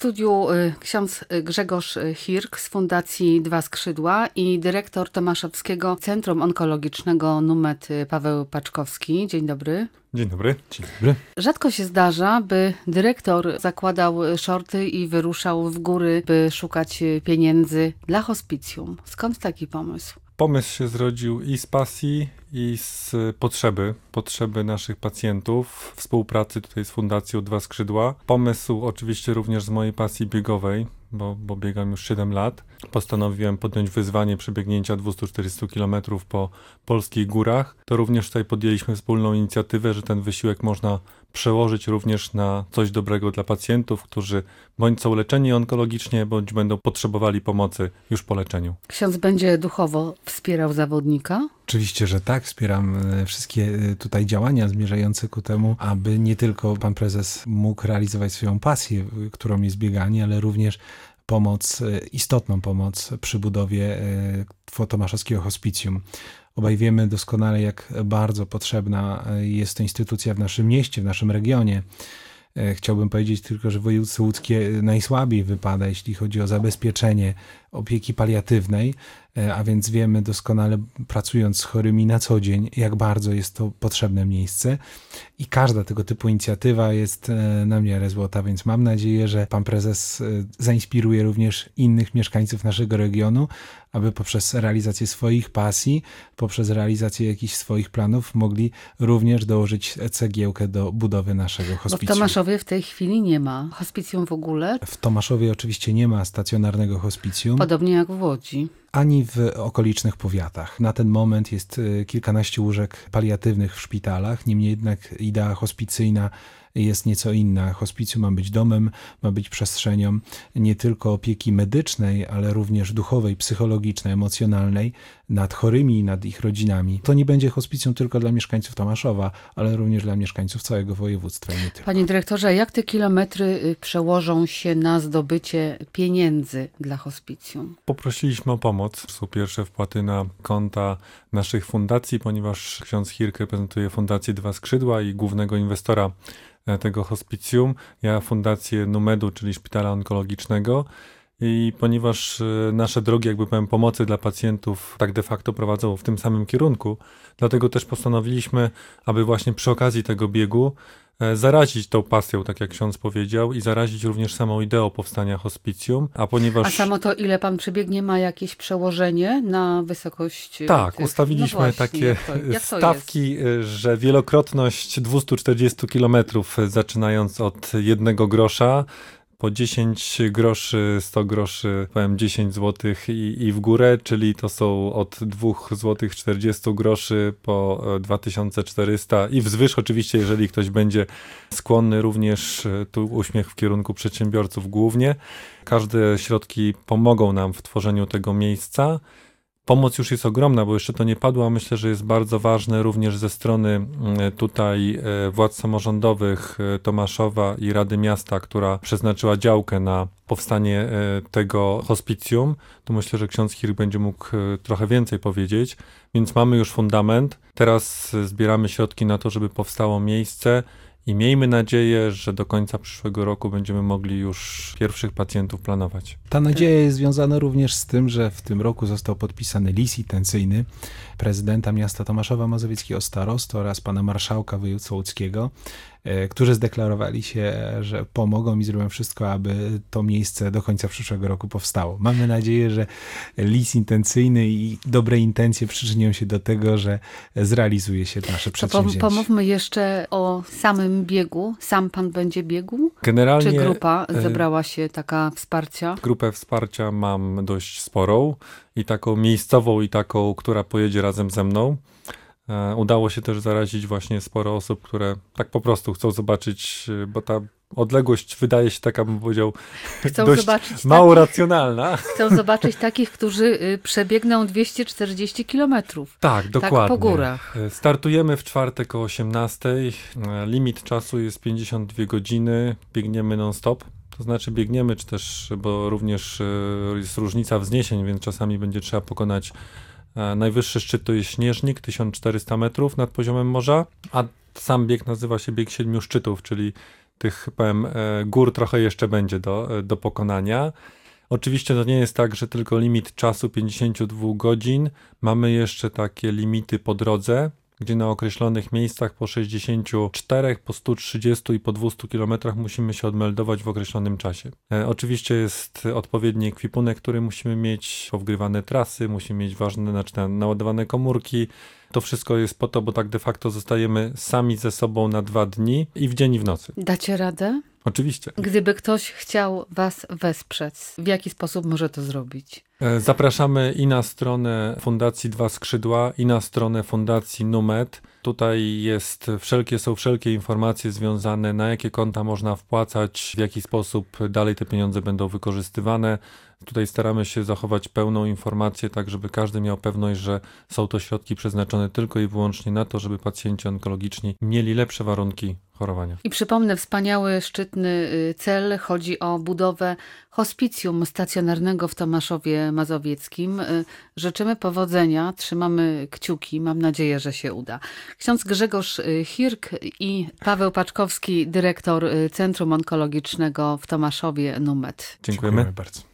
studiu ksiądz Grzegorz Hirk z Fundacji Dwa Skrzydła i dyrektor Tomaszowskiego Centrum Onkologicznego NUMED Paweł Paczkowski. Dzień dobry. Dzień dobry. Dzień dobry. Rzadko się zdarza, by dyrektor zakładał shorty i wyruszał w góry, by szukać pieniędzy dla hospicjum. Skąd taki pomysł? Pomysł się zrodził i z pasji, i z potrzeby naszych pacjentów, współpracy tutaj z Fundacją Dwa Skrzydła. Pomysł oczywiście również z mojej pasji biegowej, bo biegam już 7 lat. Postanowiłem podjąć wyzwanie przebiegnięcia 240 km po polskich górach. To również tutaj podjęliśmy wspólną inicjatywę, że ten wysiłek można przełożyć również na coś dobrego dla pacjentów, którzy bądź są leczeni onkologicznie, bądź będą potrzebowali pomocy już po leczeniu. Ksiądz będzie duchowo wspierał zawodnika? Oczywiście, że tak. Wspieram wszystkie tutaj działania zmierzające ku temu, aby nie tylko pan prezes mógł realizować swoją pasję, którą jest bieganie, ale również istotną pomoc przy budowie Tomaszowskiego Hospicjum. Obaj wiemy doskonale, jak bardzo potrzebna jest to instytucja w naszym mieście, w naszym regionie. Chciałbym powiedzieć tylko, że województwo łódzkie najsłabiej wypada, jeśli chodzi o zabezpieczenie opieki paliatywnej, a więc wiemy doskonale, pracując z chorymi na co dzień, jak bardzo jest to potrzebne miejsce i każda tego typu inicjatywa jest na miarę złota, więc mam nadzieję, że pan prezes zainspiruje również innych mieszkańców naszego regionu, aby poprzez realizację swoich pasji, poprzez realizację jakichś swoich planów mogli również dołożyć cegiełkę do budowy naszego hospicjum. Bo w Tomaszowie w tej chwili nie ma hospicjum w ogóle? W Tomaszowie oczywiście nie ma stacjonarnego hospicjum. Podobnie jak w Łodzi. Ani w okolicznych powiatach. Na ten moment jest kilkanaście łóżek paliatywnych w szpitalach, niemniej jednak idea hospicyjna jest nieco inna. Hospicjum ma być domem, ma być przestrzenią nie tylko opieki medycznej, ale również duchowej, psychologicznej, emocjonalnej nad chorymi, nad ich rodzinami. To nie będzie hospicjum tylko dla mieszkańców Tomaszowa, ale również dla mieszkańców całego województwa i nie tylko. Panie dyrektorze, jak te kilometry przełożą się na zdobycie pieniędzy dla hospicjum? Poprosiliśmy o pomoc. Są pierwsze wpłaty na konta naszych fundacji, ponieważ ksiądz Hirk reprezentuje Fundację Dwa Skrzydła i głównego inwestora tego hospicjum. Ja Fundację NUMED-u, czyli Szpitala Onkologicznego. I ponieważ nasze drogi, jakby powiem, pomocy dla pacjentów tak de facto prowadzą w tym samym kierunku, dlatego też postanowiliśmy, aby właśnie przy okazji tego biegu zarazić tą pasją, tak jak ksiądz powiedział, i zarazić również samą ideą powstania hospicjum, A samo to, ile pan przebiegnie, ma jakieś przełożenie na wysokość? Tak, ustawiliśmy takie stawki, że wielokrotność 240 km, zaczynając od 1 grosza, po 10 groszy, 100 groszy, powiem 10 zł i w górę, czyli to są od 2 zł 40 groszy po 2400 i wzwyż oczywiście, jeżeli ktoś będzie skłonny, również tu uśmiech w kierunku przedsiębiorców głównie. Każde środki pomogą nam w tworzeniu tego miejsca. Pomoc już jest ogromna, bo jeszcze to nie padło, a myślę, że jest bardzo ważne również ze strony tutaj władz samorządowych Tomaszowa i Rady Miasta, która przeznaczyła działkę na powstanie tego hospicjum. Tu myślę, że ksiądz Hirk będzie mógł trochę więcej powiedzieć, więc mamy już fundament. Teraz zbieramy środki na to, żeby powstało miejsce. I miejmy nadzieję, że do końca przyszłego roku będziemy mogli już pierwszych pacjentów planować. Ta nadzieja jest związana również z tym, że w tym roku został podpisany list intencyjny prezydenta miasta Tomaszowa Mazowieckiego, starosty oraz pana marszałka województwa łódzkiego, którzy zdeklarowali się, że pomogą i zrobią wszystko, aby to miejsce do końca przyszłego roku powstało. Mamy nadzieję, że list intencyjny i dobre intencje przyczynią się do tego, że zrealizuje się nasze przedsięwzięcie. Pomówmy jeszcze o samym biegu. Sam pan będzie biegł? Generalnie, czy grupa zebrała się taka wsparcia? Grupę wsparcia mam dość sporą i taką miejscową i taką, która pojedzie razem ze mną. Udało się też zarazić właśnie sporo osób, które tak po prostu chcą zobaczyć, bo ta odległość wydaje się taka, bym powiedział, dość mało racjonalna. Chcą zobaczyć takich, którzy przebiegną 240 kilometrów. Tak, dokładnie. Tak po górach. Startujemy w czwartek o 18:00. Limit czasu jest 52 godziny. Biegniemy non-stop. To znaczy biegniemy, czy też, bo również jest różnica wzniesień, więc czasami będzie trzeba pokonać najwyższy szczyt to jest Śnieżnik, 1400 metrów nad poziomem morza, a sam bieg nazywa się Bieg Siedmiu Szczytów, czyli tych, powiem, gór trochę jeszcze będzie do pokonania. Oczywiście to nie jest tak, że tylko limit czasu 52 godzin. Mamy jeszcze takie limity po drodze, gdzie na określonych miejscach po 64, po 130 i po 200 kilometrach musimy się odmeldować w określonym czasie. Oczywiście jest odpowiedni ekwipunek, który musimy mieć, powgrywane trasy, musimy mieć ważne, naładowane komórki. To wszystko jest po to, bo tak de facto zostajemy sami ze sobą na 2 dni i w dzień i w nocy. Dacie radę? Oczywiście. Gdyby ktoś chciał was wesprzeć, w jaki sposób może to zrobić? Zapraszamy i na stronę Fundacji Dwa Skrzydła, i na stronę Fundacji Numet. Tutaj są wszelkie informacje związane, na jakie konta można wpłacać, w jaki sposób dalej te pieniądze będą wykorzystywane. Tutaj staramy się zachować pełną informację, tak żeby każdy miał pewność, że są to środki przeznaczone tylko i wyłącznie na to, żeby pacjenci onkologiczni mieli lepsze warunki chorowania. I przypomnę, wspaniały, szczytny cel. Chodzi o budowę hospicjum stacjonarnego w Tomaszowie Mazowieckim. Życzymy powodzenia, trzymamy kciuki, mam nadzieję, że się uda. Ksiądz Grzegorz Hirk i Paweł Paczkowski, dyrektor Centrum Onkologicznego w Tomaszowie Numet. Dziękujemy bardzo.